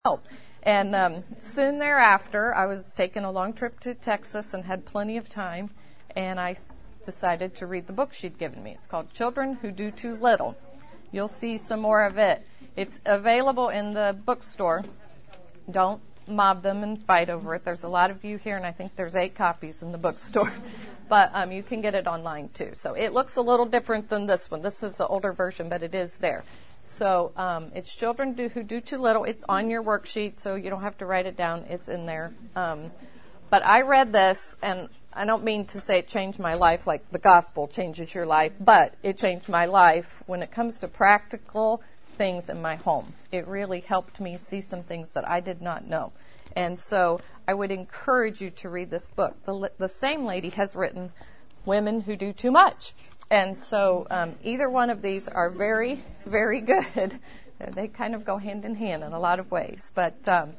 help. And soon thereafter, I was taking a long trip to Texas and had plenty of time, and I decided to read the book she'd given me. It's called Children Who Do Too Little. You'll see some more of it. It's available in the bookstore. Don't mob them and fight over it. There's a lot of you here, and I think there's 8 copies in the bookstore. But you can get it online, too. So it looks a little different than this one. This is the older version, but it is there. So it's Children Who Do Too Little. It's on your worksheet, so you don't have to write it down. It's in there. But I read this, and I don't mean to say it changed my life like the gospel changes your life, but it changed my life when it comes to practical things in my home. It really helped me see some things that I did not know. And so I would encourage you to read this book. The same lady has written Women Who Do Too Much. And so either one of these are very, very good. They kind of go hand in hand in a lot of ways. But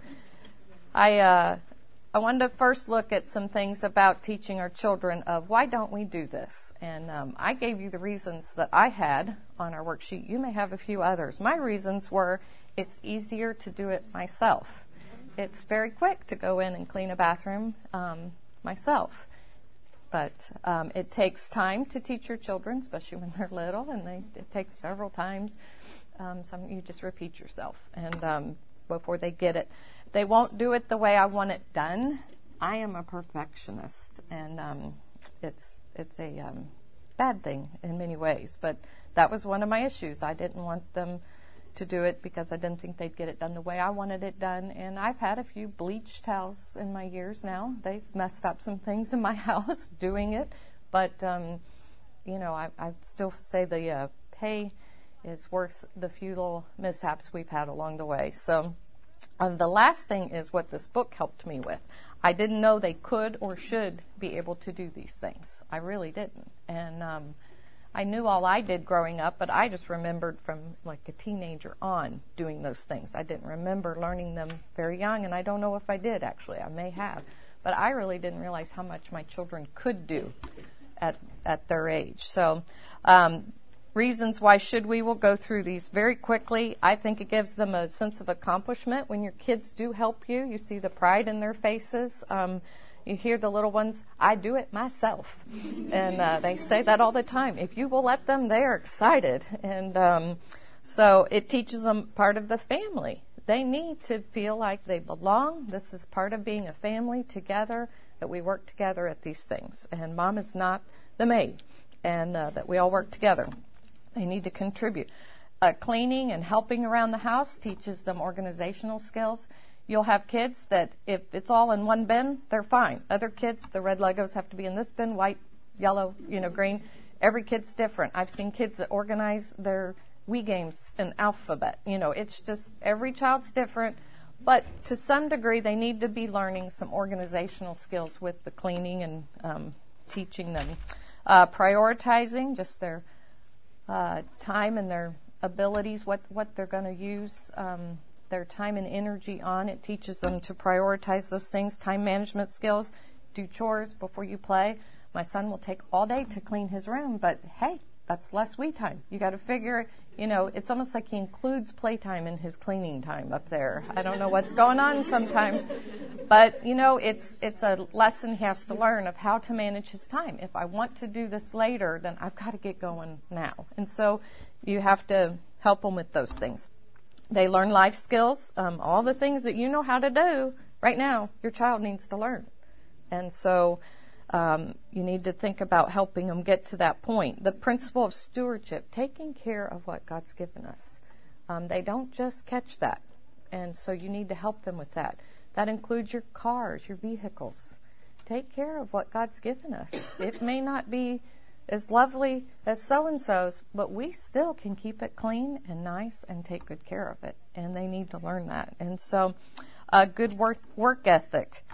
I wanted to first look at some things about teaching our children of why don't we do this. And I gave you the reasons that I had on our worksheet. You may have a few others. My reasons were it's easier to do it myself. It's very quick to go in and clean a bathroom myself. But it takes time to teach your children, especially when they're little, and it takes several times. You just repeat yourself and before they get it. They won't do it the way I want it done. I am a perfectionist, and it's a bad thing in many ways. But that was one of my issues. I didn't want them to do it because I didn't think they'd get it done the way I wanted it done. And I've had a few bleached towels in my years now. They've messed up some things in my house doing it. But, I still say the pay is worth the few little mishaps we've had along the way. So the last thing is what this book helped me with. I didn't know they could or should be able to do these things. I really didn't. And I knew all I did growing up, but I just remembered from like a teenager on doing those things. I didn't remember learning them very young, and I don't know if I did, actually. I may have. But I really didn't realize how much my children could do at their age. So reasons why should we? We'll go through these very quickly. I think it gives them a sense of accomplishment when your kids do help you. You see the pride in their faces. You hear the little ones, I do it myself. And they say that all the time. If you will let them, they are excited. And so it teaches them part of the family. They need to feel like they belong. This is part of being a family together, that we work together at these things. And mom is not the maid, and that we all work together. They need to contribute. Cleaning and helping around the house teaches them organizational skills. You'll have kids that if it's all in one bin, they're fine. Other kids, the red Legos have to be in this bin, white, yellow, green. Every kid's different. I've seen kids that organize their Wii games in alphabet. It's just every child's different. But to some degree, they need to be learning some organizational skills with the cleaning and teaching them. Prioritizing just their time and their abilities, what they're going to use their time and energy on. It teaches them to prioritize those things, time management skills, do chores before you play. My son will take all day to clean his room, but hey, that's less we time. You got to figure, it's almost like he includes playtime in his cleaning time up there. I don't know what's going on sometimes, but it's a lesson he has to learn of how to manage his time. If I want to do this later, then I've got to get going now. And so you have to help them with those things. They learn life skills, all the things that you know how to do right now, your child needs to learn. And so you need to think about helping them get to that point. The principle of stewardship, taking care of what God's given us. They don't just catch that. And so you need to help them with that. That includes your cars, your vehicles. Take care of what God's given us. It may not be as lovely as so-and-so's, but we still can keep it clean and nice and take good care of it. And they need to learn that. And so a good work ethic.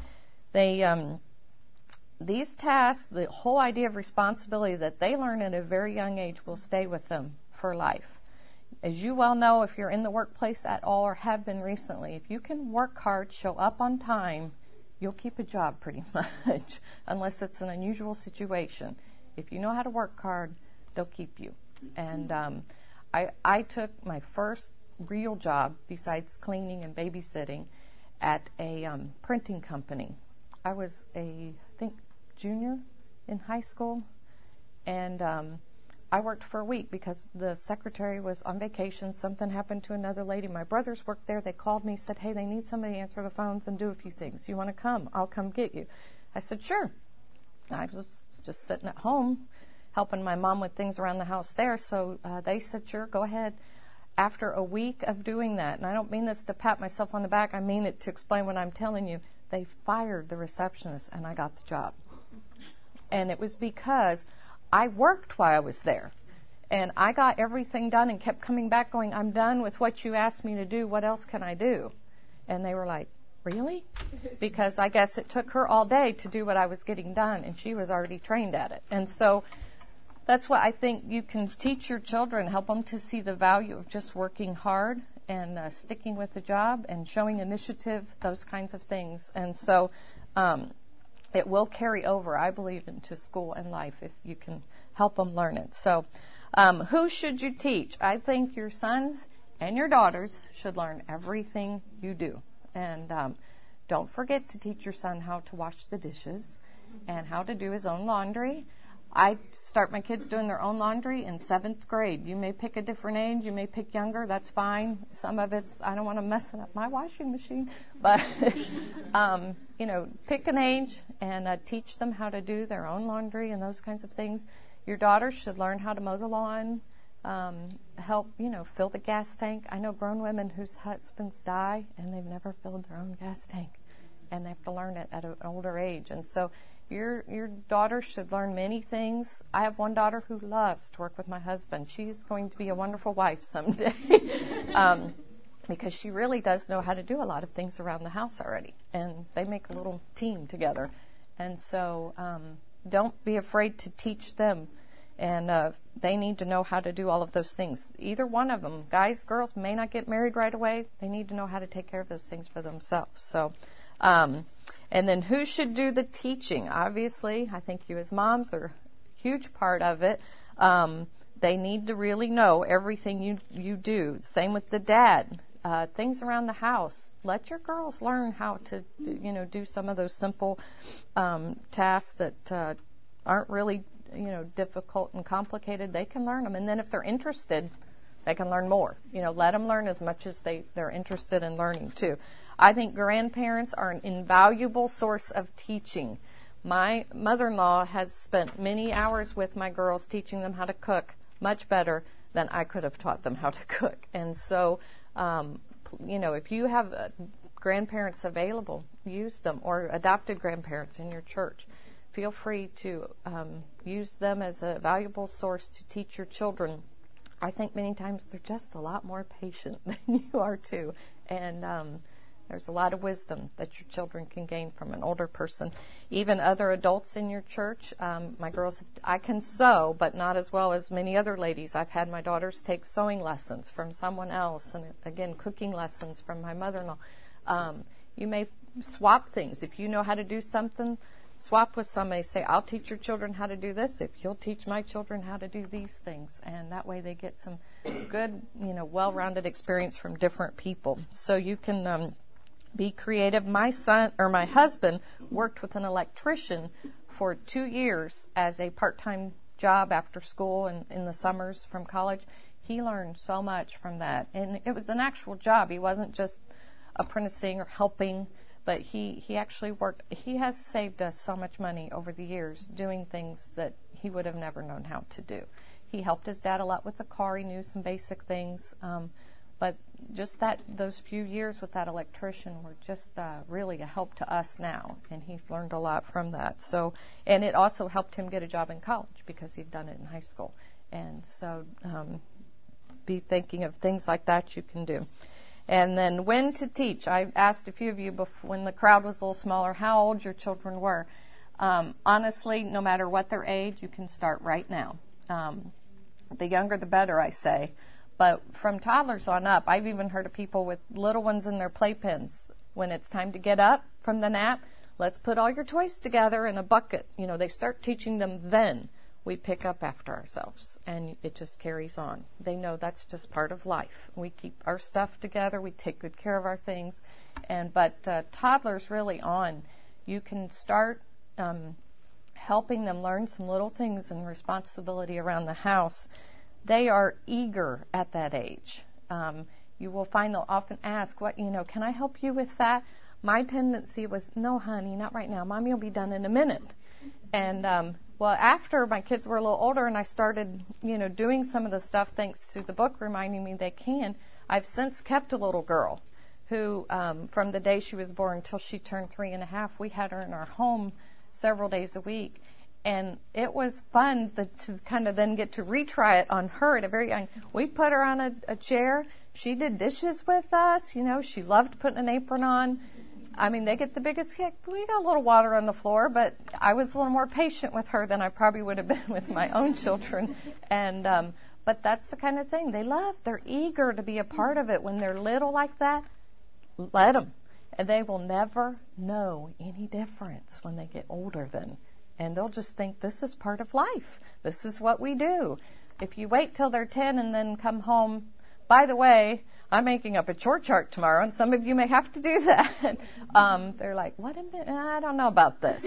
These tasks, the whole idea of responsibility that they learn at a very young age will stay with them for life. As you well know, if you're in the workplace at all or have been recently, if you can work hard, show up on time, you'll keep a job pretty much, unless it's an unusual situation. If you know how to work hard, they'll keep you. And I took my first real job besides cleaning and babysitting at a printing company. I was I think, junior in high school, and I worked for a week because the secretary was on vacation. Something happened to another lady. My brothers worked there. They called me, said, hey, they need somebody to answer the phones and do a few things. You want to come? I'll come get you. I said, sure. I was just sitting at home helping my mom with things around the house there. So they said, sure, go ahead. After a week of doing that, and I don't mean this to pat myself on the back, I mean it to explain what I'm telling you, they fired the receptionist and I got the job. And it was because I worked while I was there. And I got everything done and kept coming back going, I'm done with what you asked me to do. What else can I do? And they were like, really? Because I guess it took her all day to do what I was getting done, and she was already trained at it. And so that's what I think you can teach your children, help them to see the value of just working hard and sticking with the job and showing initiative, those kinds of things. And so it will carry over, I believe, into school and life if you can help them learn it. So who should you teach? I think your sons and your daughters should learn everything you do. And don't forget to teach your son how to wash the dishes and how to do his own laundry. I start my kids doing their own laundry in 7th grade. You may pick a different age. You may pick younger. That's fine. Some of it's, I don't want to mess up my washing machine. But, pick an age and teach them how to do their own laundry and those kinds of things. Your daughters should learn how to mow the lawn, help, fill the gas tank. I know grown women whose husbands die and they've never filled their own gas tank, and they have to learn it at an older age. And so your daughter should learn many things. I have one daughter who loves to work with my husband. She's going to be a wonderful wife someday because she really does know how to do a lot of things around the house already, and they make a little team together. And so don't be afraid to teach them. And they need to know how to do all of those things. Either one of them, guys, girls, may not get married right away. They need to know how to take care of those things for themselves. So, and then who should do the teaching? Obviously, I think you as moms are a huge part of it. They need to really know everything you do. Same with the dad. Things around the house. Let your girls learn how to, do some of those simple tasks that aren't really difficult and complicated. They can learn them. And then if they're interested, they can learn more. Let them learn as much as they're interested in learning too. I think grandparents are an invaluable source of teaching. My mother-in-law has spent many hours with my girls teaching them how to cook much better than I could have taught them how to cook. And so, if you have grandparents available, use them, or adopted grandparents in your church. Feel free to use them as a valuable source to teach your children. I think many times they're just a lot more patient than you are too. And there's a lot of wisdom that your children can gain from an older person. Even other adults in your church. My girls, I can sew, but not as well as many other ladies. I've had my daughters take sewing lessons from someone else, and again, cooking lessons from my mother-in-law. You may swap things. If you know how to do something, swap with somebody. Say, I'll teach your children how to do this if you'll teach my children how to do these things. And that way they get some good, well-rounded experience from different people. So you can be creative. My husband worked with an electrician for 2 years as a part-time job after school and in the summers from college. He learned so much from that. And it was an actual job. He wasn't just apprenticing or helping, but he actually worked. He has saved us so much money over the years doing things that he would have never known how to do. He helped his dad a lot with the car. He knew some basic things. But just those few years with that electrician were just really a help to us now. And he's learned a lot from that. So, and it also helped him get a job in college because he'd done it in high school. And so be thinking of things like that you can do. And then when to teach. I asked a few of you when the crowd was a little smaller how old your children were. Honestly, no matter what their age, you can start right now. The younger the better, I say. But from toddlers on up, I've even heard of people with little ones in their playpens. When it's time to get up from the nap, let's put all your toys together in a bucket. They start teaching them then we pick up after ourselves, and it just carries on. They know that's just part of life. We keep our stuff together. We take good care of our things. But toddlers really on, you can start helping them learn some little things and responsibility around the house. They are eager at that age. You will find they'll often ask, can I help you with that? My tendency was, no, honey, not right now. Mommy will be done in a minute. And, after my kids were a little older and I started, doing some of the stuff thanks to the book reminding me they can, I've since kept a little girl who, from the day she was born until she turned 3.5, we had her in our home several days a week. And it was fun to kind of then get to retry it on her at a very young. We put her on a chair. She did dishes with us. She loved putting an apron on. I mean, they get the biggest kick. We got a little water on the floor, but I was a little more patient with her than I probably would have been with my own children. And but that's the kind of thing they love. They're eager to be a part of it. When they're little like that, let them. And they will never know any difference when they get older then. And they'll just think this is part of life. This is what we do. If you wait till they're 10 and then come home, by the way, I'm making up a chore chart tomorrow, and some of you may have to do that. They're like, what a minute? I don't know about this.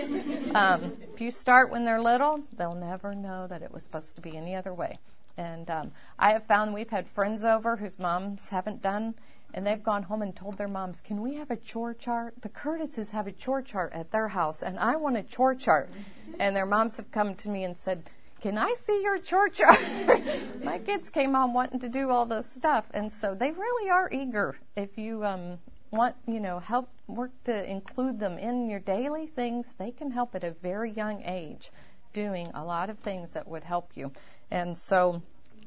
If you start when they're little, they'll never know that it was supposed to be any other way. And I have found we've had friends over whose moms haven't done, and they've gone home and told their moms, can we have a chore chart? The Curtises have a chore chart at their house, and I want a chore chart. And their moms have come to me and said, can I see your chore chart? My kids came home wanting to do all this stuff. And so they really are eager. If you want, help work to include them in your daily things, they can help at a very young age doing a lot of things that would help you. And so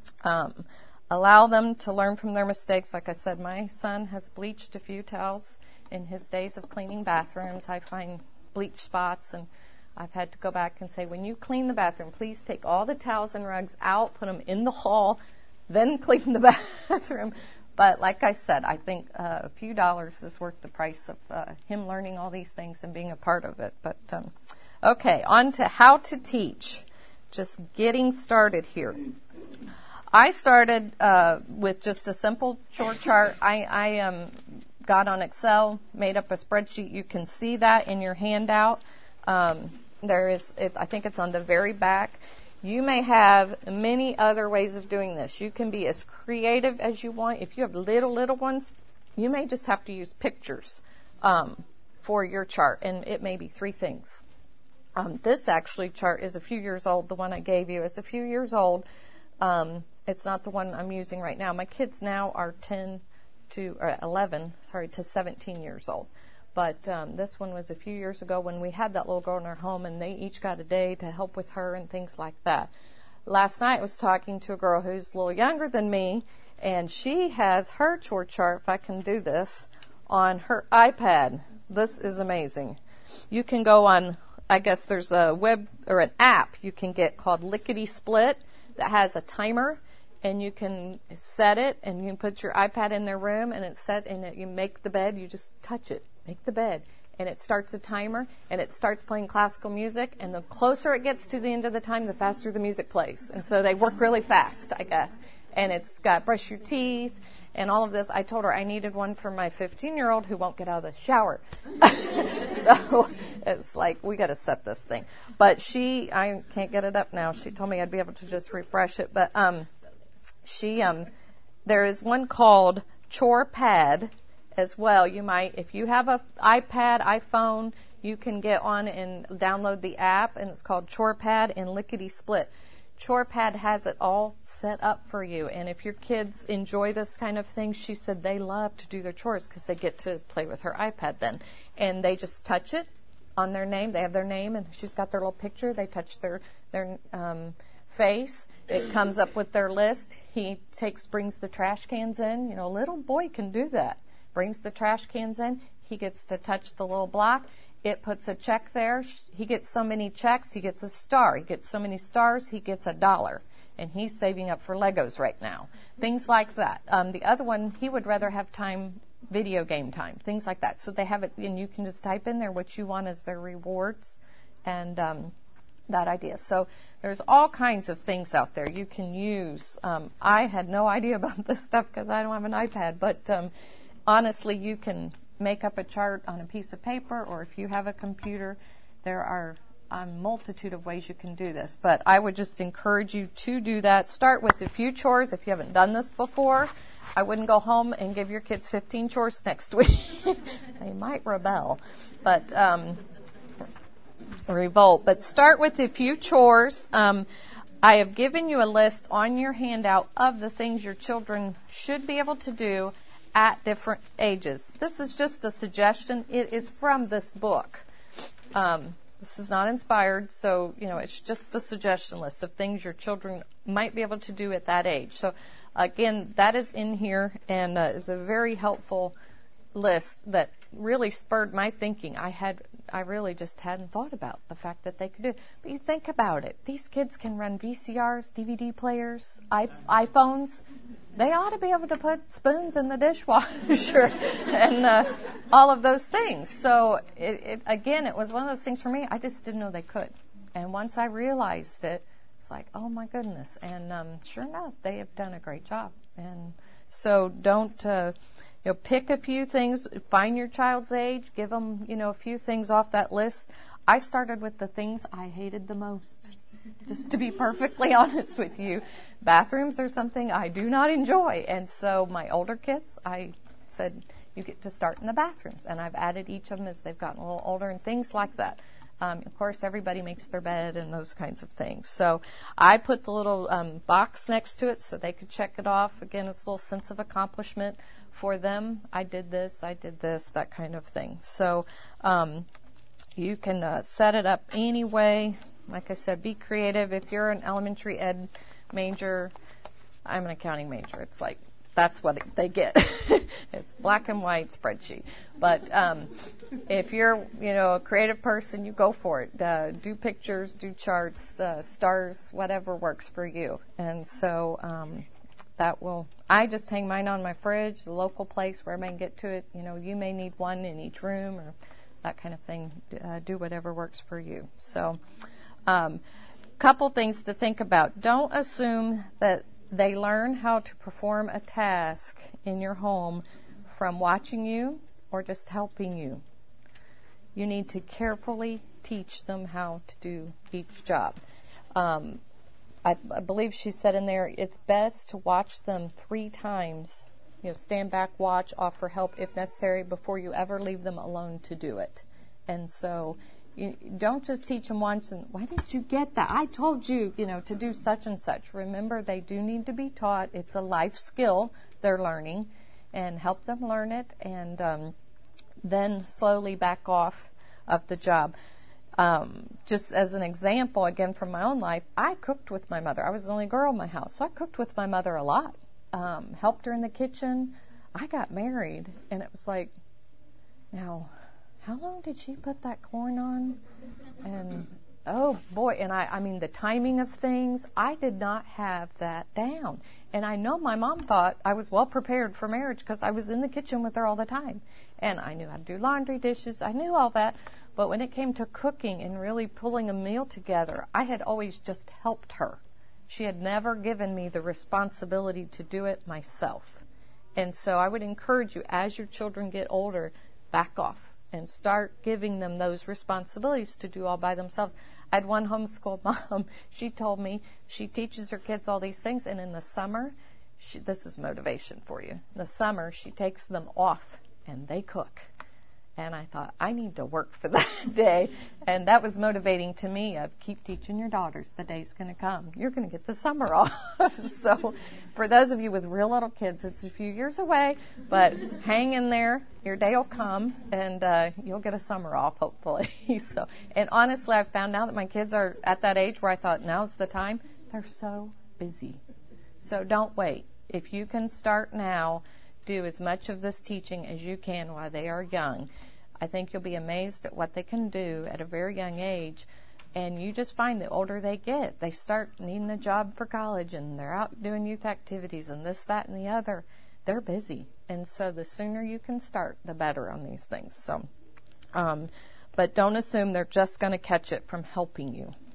allow them to learn from their mistakes. Like I said, my son has bleached a few towels in his days of cleaning bathrooms. I find bleach spots, and I've had to go back and say, when you clean the bathroom, please take all the towels and rugs out, put them in the hall, then clean the bathroom. But like I said, I think a few dollars is worth the price of him learning all these things and being a part of it. But okay, on to how to teach. Just getting started here. I started with just a simple chore chart. I got on Excel, made up a spreadsheet. You can see that in your handout. I think it's on the very back. You may have many other ways of doing this. You can be as creative as you want. If you have little ones, you may just have to use pictures for your chart, and it may be 3 things. This actually chart is a few years old. The one I gave you is a few years old. It's not the one I'm using right now. My kids now are 11 to 17 years old. But this one was a few years ago when we had that little girl in our home, and they each got a day to help with her and things like that. Last night I was talking to a girl who's a little younger than me, and she has her chore chart, if I can do this, on her iPad. This is amazing. You can go on, I guess there's a web or an app you can get called Lickety Split that has a timer, and you can set it, and you can put your iPad in their room, and it's set, and you make the bed, you just touch it. Make the bed, and it starts a timer, and it starts playing classical music, and the closer it gets to the end of the time, the faster the music plays. And so they work really fast, I guess. And it's got brush your teeth and all of this. I told her I needed one for my 15-year-old who won't get out of the shower. So it's like, we got to set this thing. But I can't get it up now. She told me I'd be able to just refresh it. But there is one called Chore Pad as well. You might, if you have an iPad, iPhone, you can get on and download the app, and it's called Chore Pad and Lickety Split. Chore Pad has it all set up for you, and if your kids enjoy this kind of thing, she said they love to do their chores because they get to play with her iPad then, and they just touch it on their name. They have their name, and she's got their little picture. They touch their face. It comes up with their list. He brings the trash cans in. A little boy can do that. Brings the trash cans in. He gets to touch the little block. It puts a check there. He gets so many checks, he gets a star. He gets so many stars, he gets $1. And he's saving up for Legos right now. Things like that. The other one, he would rather have time, video game time, things like that. So they have it, and you can just type in there what you want as their rewards. And that idea. So there's all kinds of things out there you can use. I had no idea about this stuff because I don't have an iPad, but honestly, you can make up a chart on a piece of paper, or if you have a computer, there are a multitude of ways you can do this. But I would just encourage you to do that. Start with a few chores. If you haven't done this before, I wouldn't go home and give your kids 15 chores next week. They might rebel, but revolt. But start with a few chores. I have given you a list on your handout of the things your children should be able to do at different ages. This is just a suggestion. It is from this book. This is not inspired, so, it's just a suggestion list of things your children might be able to do at that age. So, again, that is in here and is a very helpful list that really spurred my thinking. I really just hadn't thought about the fact that they could do it. But you think about it. These kids can run VCRs, DVD players, iPhones. They ought to be able to put spoons in the dishwasher and all of those things. So, it was one of those things for me. I just didn't know they could. And once I realized it, it's like, oh, my goodness. And sure enough, they have done a great job. And so don't, pick a few things. Find your child's age. Give them, a few things off that list. I started with the things I hated the most. Just to be perfectly honest with you, bathrooms are something I do not enjoy. And so my older kids, I said, you get to start in the bathrooms. And I've added each of them as they've gotten a little older and things like that. Of course, everybody makes their bed and those kinds of things. So I put the little box next to it so they could check it off. Again, it's a little sense of accomplishment for them. I did this, that kind of thing. So you can set it up any way. Like I said, be creative. If you're an elementary ed major, I'm an accounting major. It's like, that's what they get. It's black and white spreadsheet. But if you're, a creative person, you go for it. Do pictures, do charts, stars, whatever works for you. And so I just hang mine on my fridge, the local place where I may get to it. You may need one in each room or that kind of thing. Do whatever works for you. So, couple things to think about. Don't assume that they learn how to perform a task in your home from watching you or just helping you. You need to carefully teach them how to do each job. I believe she said in there, it's best to watch them 3 times. Stand back, watch, offer help if necessary before you ever leave them alone to do it. And so you don't just teach them once and, why didn't you get that? I told you, to do such and such. Remember, they do need to be taught. It's a life skill they're learning, and help them learn it, and then slowly back off of the job. Just as an example, again, from my own life, I cooked with my mother. I was the only girl in my house, so I cooked with my mother a lot. Helped her in the kitchen. I got married, and it was like, now, how long did she put that corn on? And, oh, boy, and I mean, the timing of things, I did not have that down. And I know my mom thought I was well prepared for marriage because I was in the kitchen with her all the time. And I knew how to do laundry, dishes. I knew all that. But when it came to cooking and really pulling a meal together, I had always just helped her. She had never given me the responsibility to do it myself. And so I would encourage you, as your children get older, back off and start giving them those responsibilities to do all by themselves. I had one homeschool mom. She told me she teaches her kids all these things, and in the summer, this is motivation for you. In the summer, she takes them off, and they cook. And I thought, I need to work for that day. And that was motivating to me of keep teaching your daughters. The day's going to come. You're going to get the summer off. So for those of you with real little kids, it's a few years away, but hang in there. Your day will come, and you'll get a summer off, hopefully. So, and honestly, I've found now that my kids are at that age where I thought, now's the time. They're so busy. So don't wait. If you can start now, do as much of this teaching as you can while they are young. I think you'll be amazed at what they can do at a very young age. And you just find the older they get, they start needing a job for college, and they're out doing youth activities and this, that, and the other. They're busy. And so the sooner you can start, the better on these things. So, but don't assume they're just going to catch it from helping you.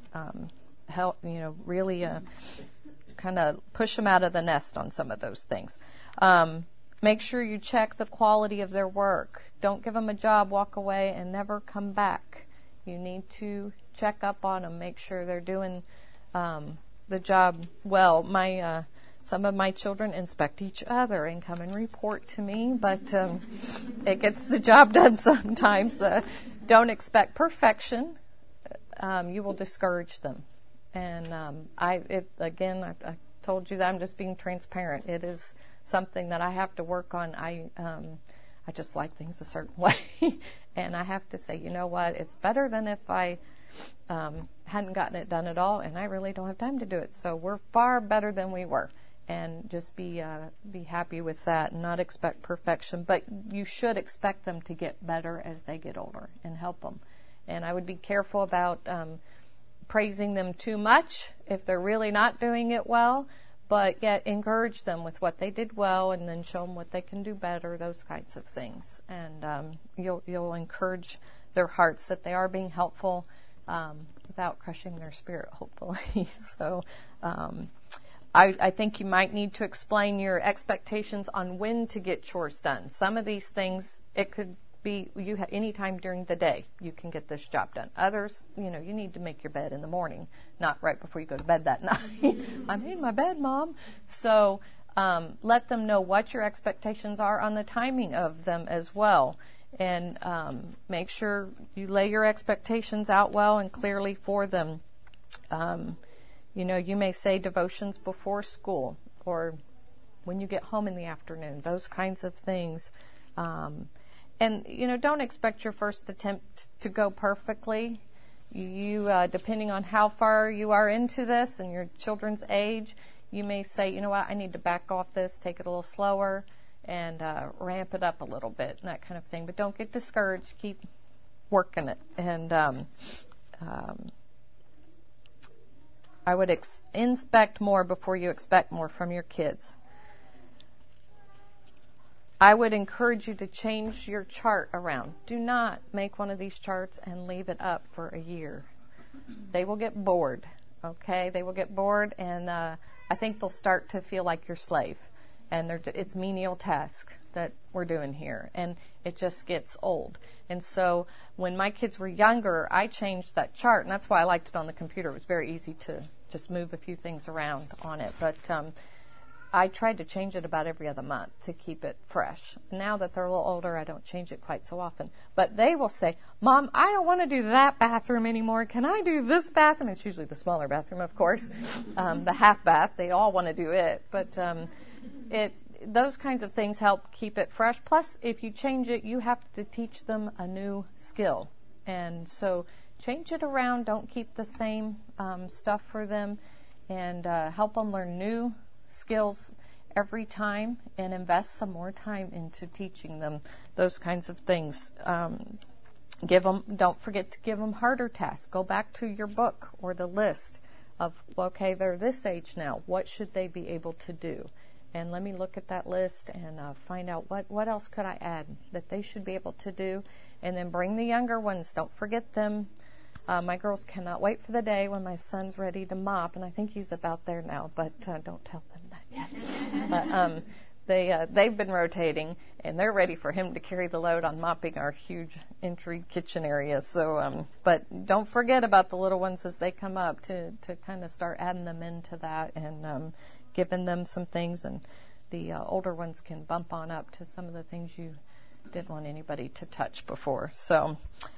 help, really kind of push them out of the nest on some of those things. Make sure you check the quality of their work. Don't give them a job, walk away, and never come back. You need to check up on them, make sure they're doing the job well. Some of my children inspect each other and come and report to me, but it gets the job done sometimes. Don't expect perfection. You will discourage them. And I told you that I'm just being transparent. It is something that I have to work on. I just like things a certain way, and I have to say, you know what? It's better than if I hadn't gotten it done at all, and I really don't have time to do it. So we're far better than we were, and just be happy with that and not expect perfection. But you should expect them to get better as they get older and help them. And I would be careful about praising them too much if they're really not doing it well, but yet encourage them with what they did well and then show them what they can do better, those kinds of things. And you'll encourage their hearts that they are being helpful without crushing their spirit, hopefully. So I think you might need to explain your expectations on when to get chores done. Some of these things, it could be any time during the day you can get this job done. Others, you need to make your bed in the morning, not right before you go to bed that night. I made my bed, Mom. So let them know what your expectations are on the timing of them as well. And make sure you lay your expectations out well and clearly for them. You may say devotions before school or when you get home in the afternoon, those kinds of things. And, don't expect your first attempt to go perfectly. You depending on how far you are into this and your children's age, you may say, you know what, I need to back off this, take it a little slower, and ramp it up a little bit, and that kind of thing. But don't get discouraged. Keep working it. And I would inspect more before you expect more from your kids. I would encourage you to change your chart around. Do not make one of these charts and leave it up for a year. They will get bored, okay? They will get bored, and I think they'll start to feel like your slave. And it's menial task that we're doing here, and it just gets old. And so when my kids were younger, I changed that chart, and that's why I liked it on the computer. It was very easy to just move a few things around on it. But I tried to change it about every other month to keep it fresh. Now that they're a little older, I don't change it quite so often. But they will say, Mom, I don't want to do that bathroom anymore. Can I do this bathroom? It's usually the smaller bathroom, of course, the half bath. They all want to do it. But those kinds of things help keep it fresh. Plus, if you change it, you have to teach them a new skill. And so change it around. Don't keep the same stuff for them, and help them learn new skills every time and invest some more time into teaching them those kinds of things. Don't forget to give them harder tasks. Go back to your book or the list of, okay, they're this age now. What should they be able to do? And let me look at that list and find out what else could I add that they should be able to do. And then bring the younger ones. Don't forget them. My girls cannot wait for the day when my son's ready to mop, and I think he's about there now, but don't tell them that yet. But they've been rotating, and they're ready for him to carry the load on mopping our huge entry kitchen area. So, but don't forget about the little ones as they come up to kind of start adding them into that and giving them some things, and the older ones can bump on up to some of the things you didn't want anybody to touch before. So,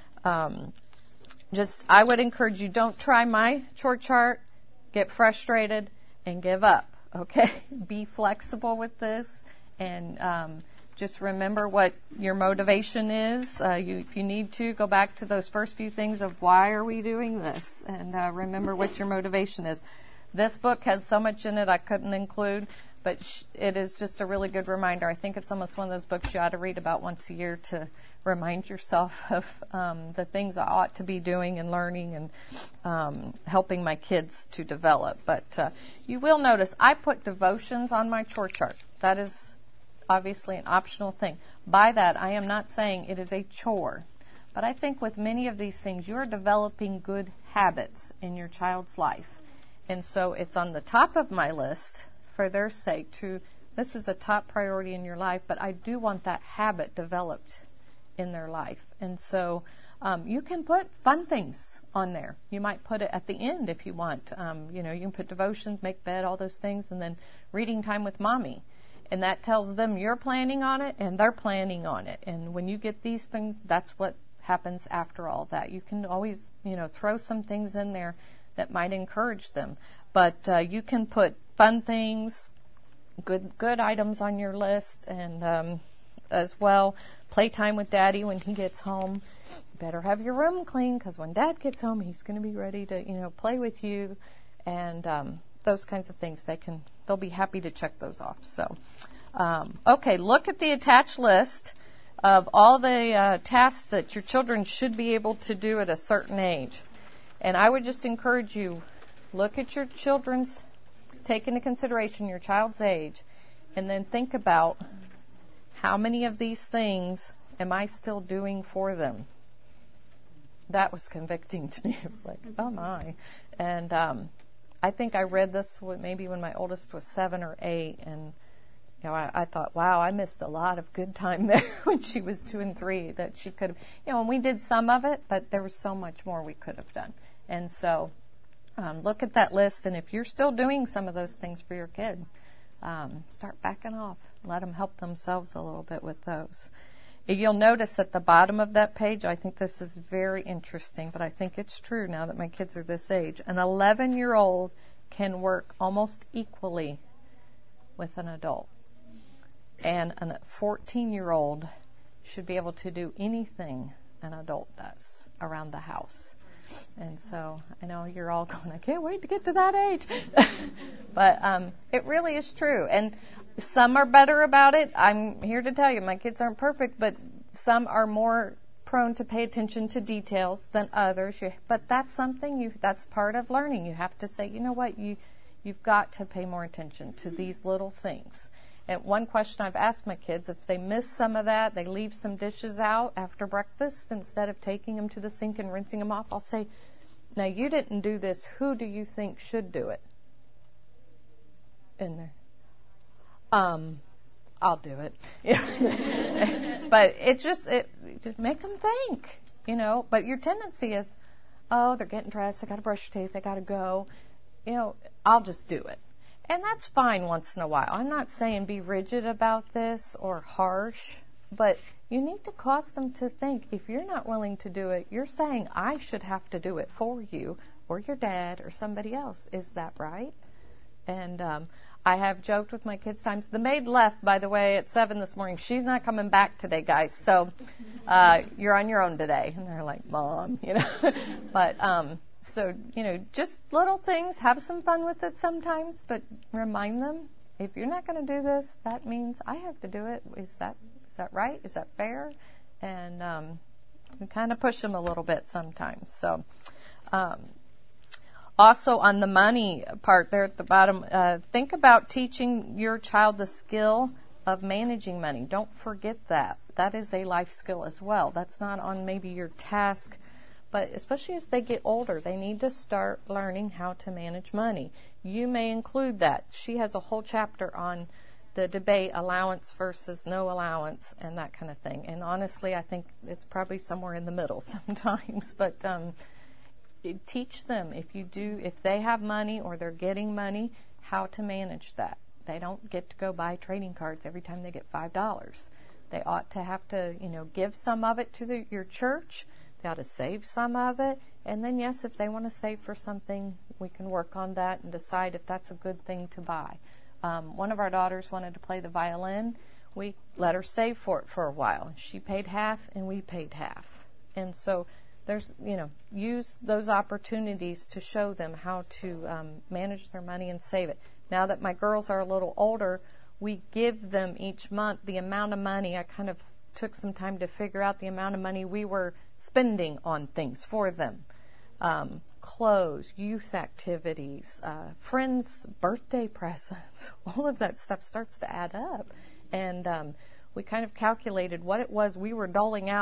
I would encourage you, don't try my chore chart, get frustrated, and give up, okay? Be flexible with this, and just remember what your motivation is. If you need to, go back to those first few things of why are we doing this, and remember what your motivation is. This book has so much in it I couldn't include, but it is just a really good reminder. I think it's almost one of those books you ought to read about once a year to remind yourself of the things I ought to be doing and learning and helping my kids to develop. But you will notice I put devotions on my chore chart. That is obviously an optional thing. By that, I am not saying it is a chore, But I think with many of these things, you're developing good habits in your child's life. And so it's on the top of my list for their sake this is a top priority in your life, but I do want that habit developed in their life. And so you can put fun things on there. You might put it at the end if you want. You can put devotions, make bed, all those things, and then reading time with mommy. And that tells them you're planning on it and they're planning on it. And when you get these things, that's what happens after all that. You can always, throw some things in there that might encourage them. But you can put fun things, good items on your list, and as well, playtime with Daddy when he gets home. You better have your room clean, because when Dad gets home, he's going to be ready to, play with you, and those kinds of things. They'll be happy to check those off. So, okay, look at the attached list of all the tasks that your children should be able to do at a certain age. And I would just encourage you, look at your children's, take into consideration your child's age, and then think about how many of these things am I still doing for them. That was convicting to me. It was like, oh my. And I think I read this maybe when my oldest was 7 or 8, and I thought, wow, I missed a lot of good time there when she was 2 and 3 that she could have, and we did some of it, but there was so much more we could have done. And so look at that list, and if you're still doing some of those things for your kid, start backing off. Let them help themselves a little bit with those. You'll notice at the bottom of that page, I think this is very interesting, but I think it's true now that my kids are this age. An 11-year-old can work almost equally with an adult. And a 14-year-old should be able to do anything an adult does around the house. And so I know you're all going, I can't wait to get to that age. But it really is true. And some are better about it. I'm here to tell you, my kids aren't perfect, but some are more prone to pay attention to details than others. But that's something that's part of learning. You have to say, you know what, you've got to pay more attention to these little things. And one question I've asked my kids, if they miss some of that, they leave some dishes out after breakfast, instead of taking them to the sink and rinsing them off, I'll say, now you didn't do this, who do you think should do it? In there. I'll do it. But it just make them think, but your tendency is, oh, they're getting dressed, they got to brush their teeth, they got to go, I'll just do it. And that's fine once in a while. I'm not saying be rigid about this or harsh, but you need to cause them to think, if you're not willing to do it, you're saying I should have to do it for you or your dad or somebody else. Is that right? And I have joked with my kids times. The maid left, by the way, at 7 this morning. She's not coming back today, guys. So you're on your own today. And they're like, Mom, But so, just little things. Have some fun with it sometimes, but remind them, if you're not going to do this, that means I have to do it. Is that right? Is that fair? And we kind of push them a little bit sometimes. So also on the money part there at the bottom, think about teaching your child the skill of managing money. Don't forget that. That is a life skill as well. That's not on maybe your task, but especially as they get older, they need to start learning how to manage money. You may include that. She has a whole chapter on the debate, allowance versus no allowance, and that kind of thing. And honestly, I think it's probably somewhere in the middle sometimes. But teach them, if they have money or they're getting money, how to manage that. They don't get to go buy trading cards every time they get $5. They ought to have to, give some of it to your church. They ought to save some of it. And then, yes, if they want to save for something, we can work on that and decide if that's a good thing to buy. One of our daughters wanted to play the violin. We let her save for it for a while. She paid half and we paid half. And so there's, use those opportunities to show them how to manage their money and save it. Now that my girls are a little older, we give them each month the amount of money. I kind of took some time to figure out the amount of money we were spending on things for them. Clothes, youth activities, friends' birthday presents, all of that stuff starts to add up. And we kind of calculated what it was we were doling out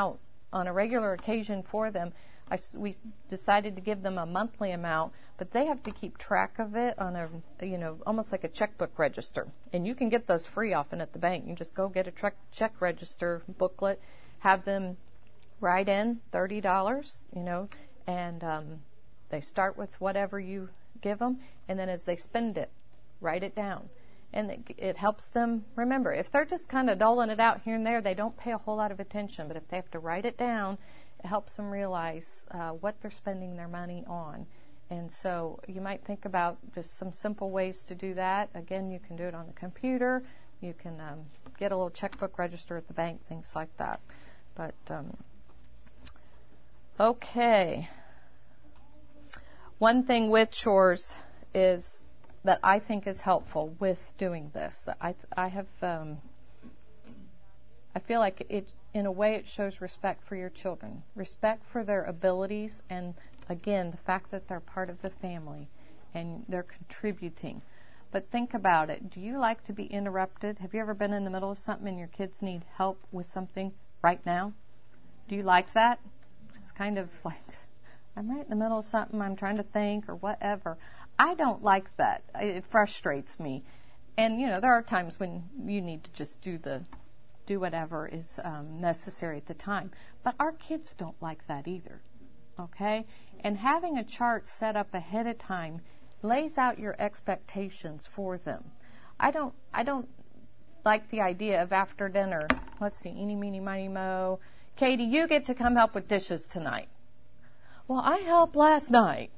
on a regular occasion for them. We decided to give them a monthly amount, but they have to keep track of it on a, almost like a checkbook register. And you can get those free often at the bank. You just go get a check register booklet, have them write in $30, and they start with whatever you give them, and then as they spend it, write it down. And it helps them remember. If they're just kind of doling it out here and there, they don't pay a whole lot of attention. But if they have to write it down, it helps them realize what they're spending their money on. And so you might think about just some simple ways to do that. Again, you can do it on the computer. You can get a little checkbook register at the bank, things like that. But, okay. One thing with chores is that I think is helpful with doing this. I feel like it, in a way, it shows respect for your children, respect for their abilities, and again, the fact that they're part of the family and they're contributing. But think about it. Do you like to be interrupted? Have you ever been in the middle of something and your kids need help with something right now? Do you like that? It's kind of like, I'm right in the middle of something, I'm trying to think or whatever. I don't like that. It frustrates me. And, there are times when you need to just do whatever is necessary at the time. But our kids don't like that either, okay? And having a chart set up ahead of time lays out your expectations for them. I don't like the idea of after dinner, let's see, eeny, meeny, miny, moe, Katie, you get to come help with dishes tonight. Well, I helped last night,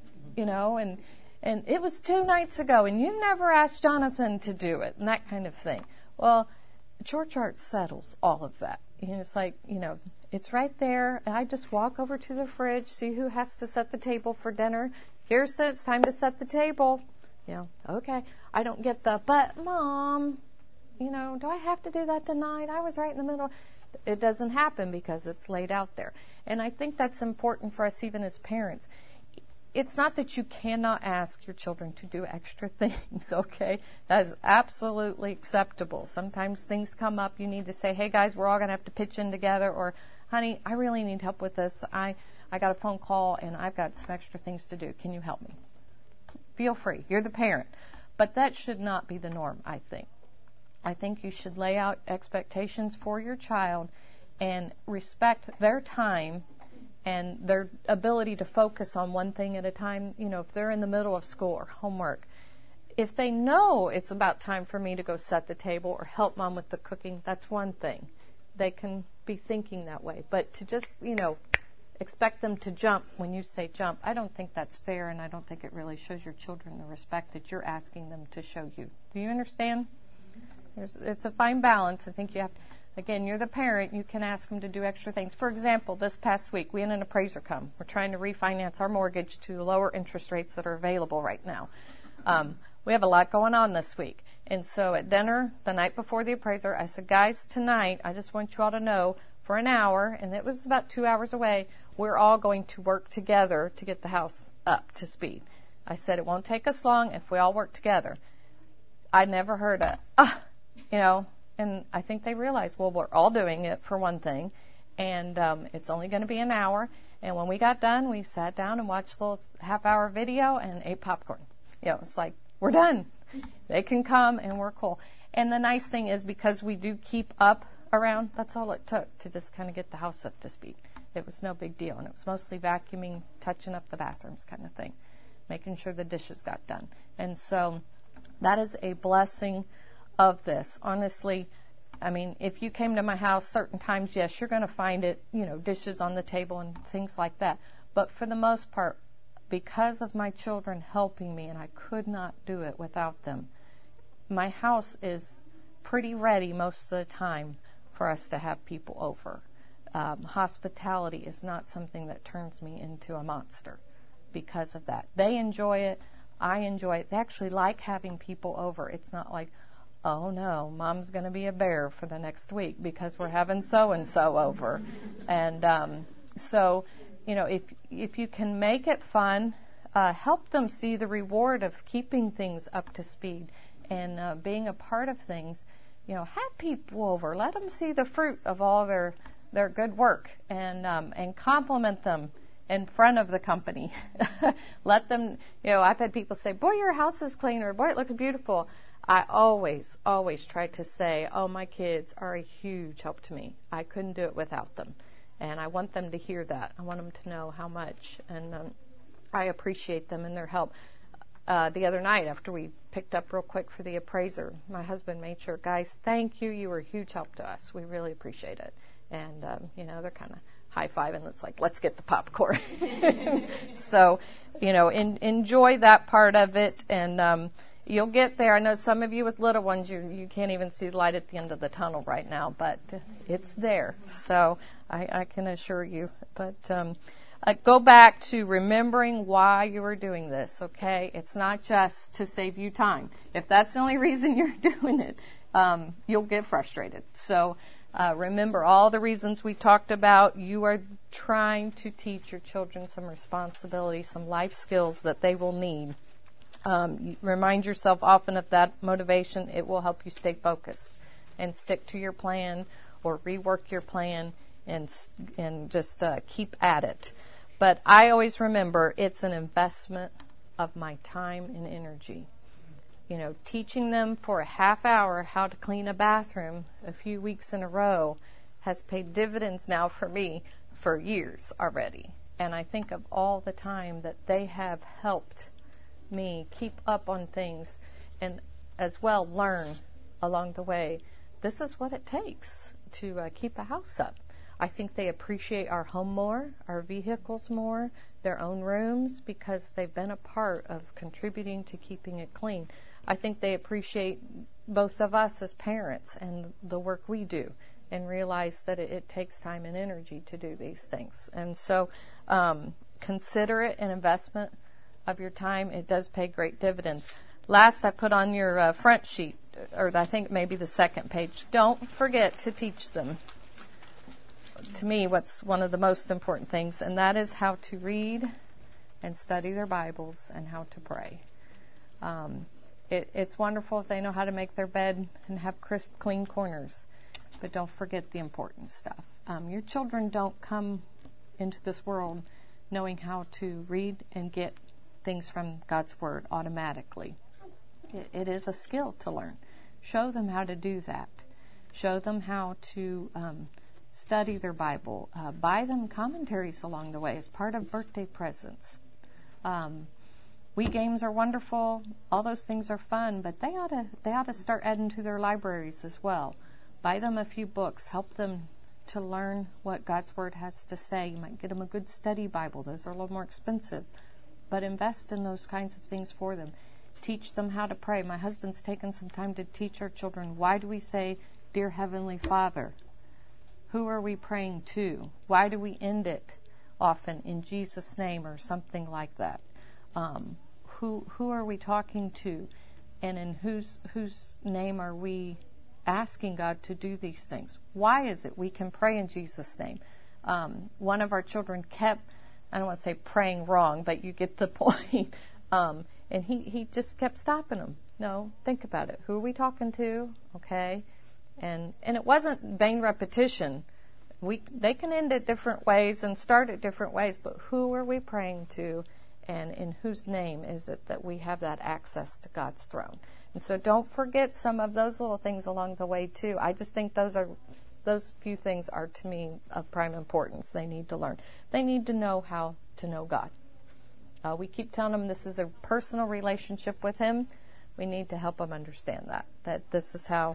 and it was 2 nights ago, and you never asked Jonathan to do it, and that kind of thing. Well, the chore chart settles all of that. It's like, it's right there. And I just walk over to the fridge, see who has to set the table for dinner. Here's it's time to set the table. Okay. I don't get but Mom, do I have to do that tonight? I was right in the middle. It doesn't happen because it's laid out there. And I think that's important for us even as parents. It's not that you cannot ask your children to do extra things, okay? That is absolutely acceptable. Sometimes things come up. You need to say, hey, guys, we're all going to have to pitch in together. Or, honey, I really need help with this. I got a phone call, and I've got some extra things to do. Can you help me? Feel free. You're the parent. But that should not be the norm, I think. I think you should lay out expectations for your child and respect their time and their ability to focus on one thing at a time. If they're in the middle of school or homework, if they know it's about time for me to go set the table or help Mom with the cooking, that's one thing. They can be thinking that way. But to just, expect them to jump when you say jump, I don't think that's fair, and I don't think it really shows your children the respect that you're asking them to show you. Do you understand? It's a fine balance. I think you have to. Again, you're the parent. You can ask them to do extra things. For example, this past week, we had an appraiser come. We're trying to refinance our mortgage to the lower interest rates that are available right now. We have a lot going on this week. And so at dinner, the night before the appraiser, I said, guys, tonight, I just want you all to know, for an hour, and it was about 2 hours away, we're all going to work together to get the house up to speed. I said, it won't take us long if we all work together. I never heard and I think they realized, well, we're all doing it for one thing, and it's only going to be an hour. And when we got done, we sat down and watched a little half-hour video and ate popcorn. It's like, we're done. They can come, and we're cool. And the nice thing is, because we do keep up around, that's all it took to just kind of get the house up to speed. It was no big deal, and it was mostly vacuuming, touching up the bathrooms kind of thing, making sure the dishes got done. And so that is a blessing of this. Honestly, I mean, if you came to my house certain times, yes, you're going to find it, dishes on the table and things like that. But for the most part, because of my children helping me, and I could not do it without them, my house is pretty ready most of the time for us to have people over. Hospitality is not something that turns me into a monster because of that. They enjoy it. I enjoy it. They actually like having people over. It's not like, oh no, Mom's going to be a bear for the next week because we're having so-and-so over. And so, if you can make it fun, help them see the reward of keeping things up to speed and being a part of things. Have people over. Let them see the fruit of all their their good work and compliment them in front of the company. Let them, I've had people say, boy, your house is clean, or boy, it looks beautiful. I always try to say, oh, my kids are a huge help to me. I couldn't do it without them. And I want them to hear that. I want them to know how much. And I appreciate them and their help. The other night, after we picked up real quick for the appraiser, my husband made sure, guys, thank you. You were a huge help to us. We really appreciate it. And, they're kind of high-fiving. It's like, let's get the popcorn. So, enjoy that part of it. And you'll get there. I know some of you with little ones, you can't even see the light at the end of the tunnel right now, but it's there. So I can assure you. But go back to remembering why you are doing this, okay? It's not just to save you time. If that's the only reason you're doing it, you'll get frustrated. So remember all the reasons we talked about. You are trying to teach your children some responsibility, some life skills that they will need. You remind yourself often of that motivation. It will help you stay focused and stick to your plan or rework your plan and just keep at it. But I always remember it's an investment of my time and energy. Teaching them for a half hour how to clean a bathroom a few weeks in a row has paid dividends now for me for years already. And I think of all the time that they have helped me keep up on things and as well learn along the way. This is what it takes to keep a house up. I think they appreciate our home more, our vehicles more, their own rooms, because they've been a part of contributing to keeping it clean. I think they appreciate both of us as parents and the work we do and realize that it takes time and energy to do these things. And so consider it an investment of your time. It does pay great dividends. Last, I put on your front sheet, or I think maybe the second page, don't forget to teach them, to me, what's one of the most important things, and that is how to read and study their Bibles and how to pray. It's wonderful if they know how to make their bed and have crisp, clean corners, but don't forget the important stuff. Your children don't come into this world knowing how to read and get things from God's Word automatically. It is a skill to learn. Show them how to do that. Show them how to study their Bible. Buy them commentaries along the way as part of birthday presents. Wii games are wonderful. All those things are fun, but they ought to start adding to their libraries as well. Buy them a few books. Help them to learn what God's Word has to say. You might get them a good study Bible. Those are a little more expensive. But invest in those kinds of things for them. Teach them how to pray. My husband's taken some time to teach our children, why do we say, Dear Heavenly Father? Who are we praying to? Why do we end it often in Jesus' name or something like that? Who are we talking to? And in whose name are we asking God to do these things? Why is it we can pray in Jesus' name? One of our children kept, I don't want to say praying wrong, but you get the point. And he just kept stopping them. No, think about it. Who are we talking to? Okay. And it wasn't vain repetition. They can end it different ways and start it different ways, but who are we praying to, and in whose name is it that we have that access to God's throne? And so don't forget some of those little things along the way too. I just think those few things are, to me, of prime importance. They need to learn. They need to know how to know God. We keep telling them this is a personal relationship with Him. We need to help them understand that this is how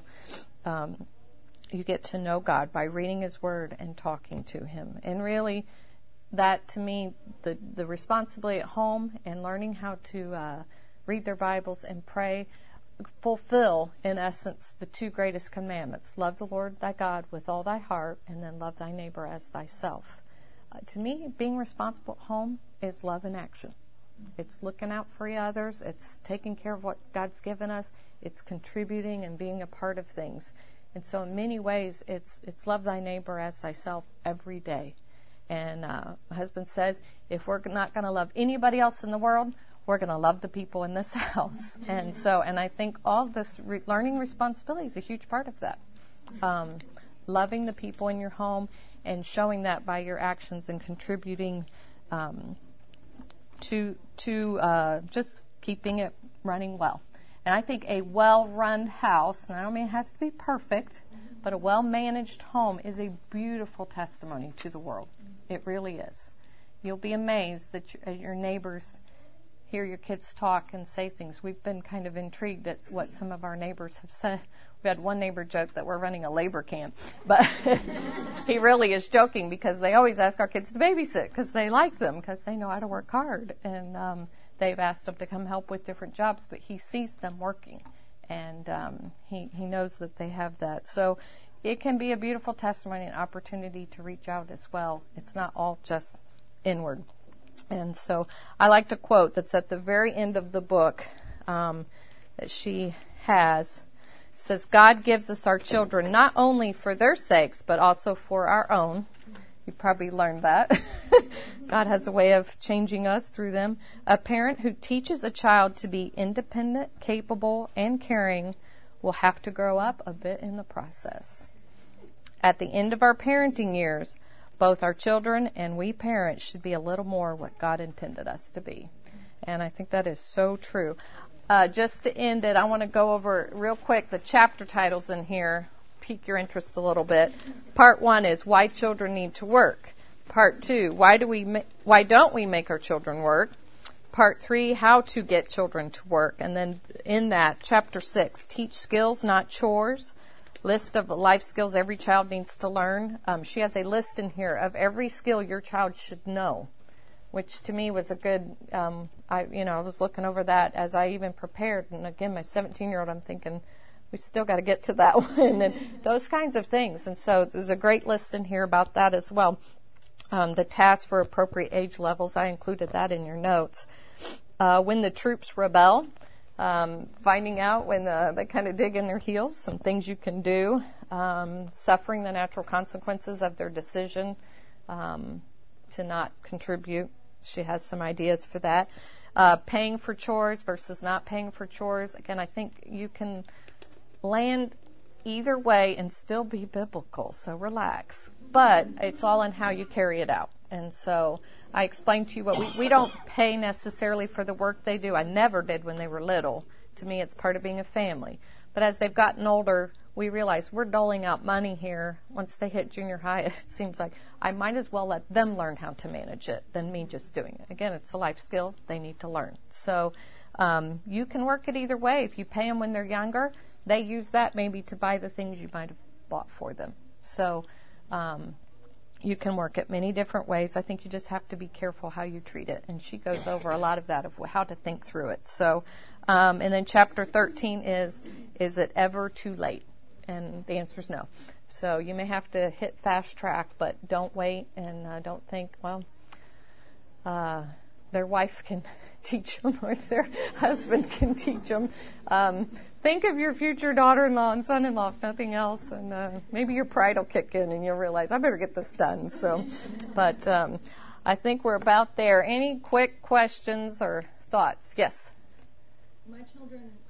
you get to know God, by reading His Word and talking to Him. And really, that to me, the responsibility at home and learning how to read their Bibles and pray fulfill, in essence, the two greatest commandments. Love the Lord thy God with all thy heart, and then love thy neighbor as thyself. To me, being responsible at home is love in action. It's looking out for others. It's taking care of what God's given us. It's contributing and being a part of things. And so in many ways, it's love thy neighbor as thyself every day. And my husband says, if we're not going to love anybody else in the world, we're going to love the people in this house. And I think all this learning responsibility is a huge part of that. Loving the people in your home and showing that by your actions and contributing to just keeping it running well. And I think a well-run house, and I don't mean it has to be perfect, but a well-managed home is a beautiful testimony to the world. It really is. You'll be amazed that your neighbors hear your kids talk and say things. We've been kind of intrigued at what some of our neighbors have said. We had one neighbor joke that we're running a labor camp, but he really is joking because they always ask our kids to babysit because they like them, because they know how to work hard. And they've asked them to come help with different jobs, but he sees them working, and he knows that they have that. So it can be a beautiful testimony and opportunity to reach out as well. It's not all just inward. And so I like to quote that's at the very end of the book that she has. It says, God gives us our children not only for their sakes, but also for our own. You probably learned that. God has a way of changing us through them. A parent who teaches a child to be independent, capable, and caring will have to grow up a bit in the process. At the end of our parenting years, both our children and we parents should be a little more what God intended us to be. And I think that is so true. Just to end it, I want to go over real quick the chapter titles in here, pique your interest a little bit. Part 1 is why children need to work. Part 2, why don't we make our children work? Part 3, how to get children to work. And then in that, chapter 6, teach skills, not chores. List of life skills every child needs to learn. She has a list in here of every skill your child should know, which to me was a good, I was looking over that as I even prepared. And again, my 17-year-old, I'm thinking, we still got to get to that one, and those kinds of things. And so there's a great list in here about that as well. The tasks for appropriate age levels, I included that in your notes. When the troops rebel, finding out when they kind of dig in their heels, some things you can do, suffering the natural consequences of their decision to not contribute. She has some ideas for that. Paying for chores versus not paying for chores. Again, I think you can land either way and still be biblical, so relax. But it's all in how you carry it out. And so I explained to you what we don't pay necessarily for the work they do. I never did when they were little. To me, it's part of being a family. But as they've gotten older, we realize we're doling out money here. Once they hit junior high, it seems like I might as well let them learn how to manage it than me just doing it. Again, it's a life skill they need to learn. So you can work it either way. If you pay them when they're younger, they use that maybe to buy the things you might have bought for them. So you can work it many different ways. I think you just have to be careful how you treat it. And she goes over a lot of that, of how to think through it. So, and then chapter 13 is it ever too late? And the answer is no. So you may have to hit fast track, but don't wait and don't think, well, their wife can teach them or their husband can teach them. Think of your future daughter-in-law and son-in-law, if nothing else, and maybe your pride will kick in and you'll realize, I better get this done. So, but I think we're about there. Any quick questions or thoughts? Yes? My children